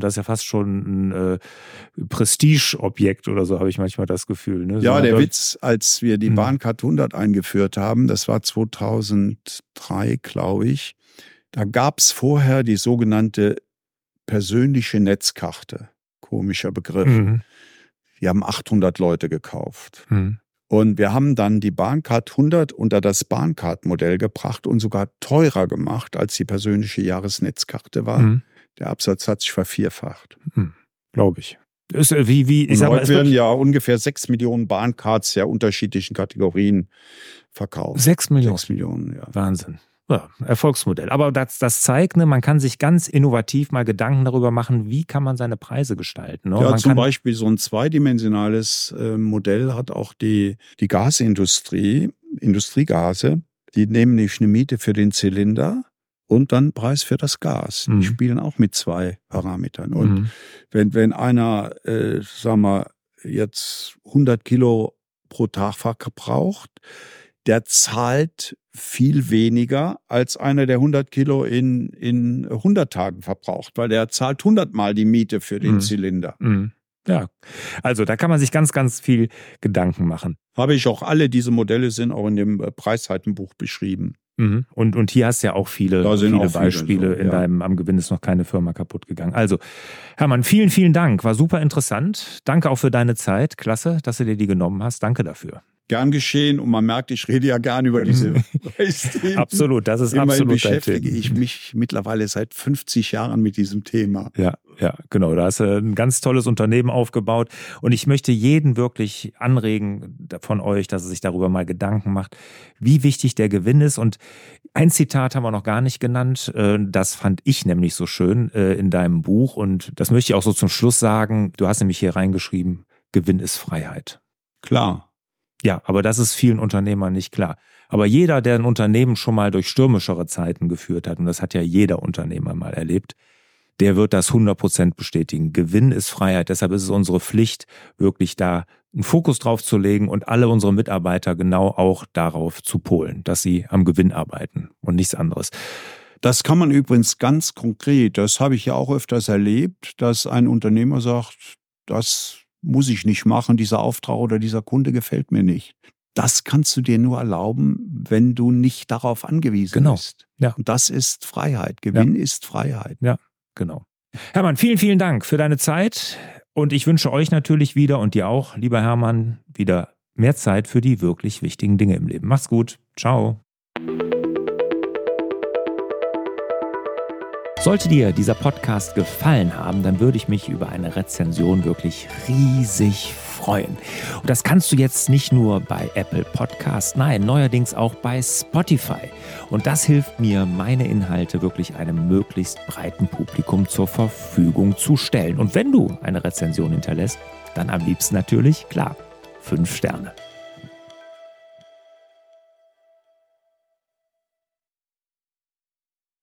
ein Prestigeobjekt oder so, habe ich manchmal das Gefühl. Ne? Ja, der Witz, als wir die Bahncard 100 eingeführt haben, das war 2003, glaube ich, da gab es vorher die sogenannte persönliche Netzkarte. Komischer Begriff. Die haben 800 Leute gekauft. Und wir haben dann die Bahncard 100 unter das Bahncard-Modell gebracht und sogar teurer gemacht, als die persönliche Jahresnetzkarte war. Der Absatz hat sich vervierfacht. Glaube ich. Ist, heute werden ja ungefähr 6 Millionen Bahncards der unterschiedlichen Kategorien verkauft. 6 Millionen? 6 Millionen, ja. Wahnsinn. Ja, Erfolgsmodell. Aber das zeigt, ne, man kann sich ganz innovativ mal Gedanken darüber machen, wie kann man seine Preise gestalten. Ne? Ja, zum Beispiel so ein zweidimensionales Modell hat auch die Gasindustrie, Industriegase. Die nehmen nämlich eine Miete für den Zylinder und dann Preis für das Gas. Die spielen auch mit 2 Parametern. Und wenn einer, jetzt 100 Kilo pro Tag verbraucht, der zahlt viel weniger als einer, der 100 Kilo in 100 Tagen verbraucht, weil der zahlt 100 Mal die Miete für den Zylinder. Ja, also da kann man sich ganz, ganz viel Gedanken machen. Habe ich auch alle diese Modelle sind auch in dem Preisheitenbuch beschrieben. Und hier hast du ja auch viele Beispiele. So, ja. Am Gewinn ist noch keine Firma kaputt gegangen. Also, Hermann, vielen, vielen Dank. War super interessant. Danke auch für deine Zeit. Klasse, dass du dir die genommen hast. Danke dafür. Gern geschehen und man merkt, ich rede ja gern über diese Themen. Absolut, das ist immerhin absolut beschäftige ich mich mittlerweile seit 50 Jahren mit diesem Thema. Ja, genau. Da hast du ein ganz tolles Unternehmen aufgebaut und ich möchte jeden wirklich anregen von euch, dass er sich darüber mal Gedanken macht, wie wichtig der Gewinn ist. Und ein Zitat haben wir noch gar nicht genannt, das fand ich nämlich so schön in deinem Buch und das möchte ich auch so zum Schluss sagen. Du hast nämlich hier reingeschrieben, Gewinn ist Freiheit. Klar. Ja, aber das ist vielen Unternehmern nicht klar. Aber jeder, der ein Unternehmen schon mal durch stürmischere Zeiten geführt hat, und das hat ja jeder Unternehmer mal erlebt, der wird das 100% bestätigen. Gewinn ist Freiheit. Deshalb ist es unsere Pflicht, wirklich da einen Fokus drauf zu legen und alle unsere Mitarbeiter genau auch darauf zu polen, dass sie am Gewinn arbeiten und nichts anderes. Das kann man übrigens ganz konkret, das habe ich ja auch öfters erlebt, dass ein Unternehmer sagt, das muss ich nicht machen, dieser Auftrag oder dieser Kunde gefällt mir nicht. Das kannst du dir nur erlauben, wenn du nicht darauf angewiesen bist. Ja. Und das ist Freiheit. Gewinn ist Freiheit. Ja, genau. Hermann, vielen, vielen Dank für deine Zeit und ich wünsche euch natürlich wieder und dir auch, lieber Hermann, wieder mehr Zeit für die wirklich wichtigen Dinge im Leben. Mach's gut. Ciao. Sollte dir dieser Podcast gefallen haben, dann würde ich mich über eine Rezension wirklich riesig freuen. Und das kannst du jetzt nicht nur bei Apple Podcast, nein, neuerdings auch bei Spotify. Und das hilft mir, meine Inhalte wirklich einem möglichst breiten Publikum zur Verfügung zu stellen. Und wenn du eine Rezension hinterlässt, dann am liebsten natürlich, klar, 5 Sterne.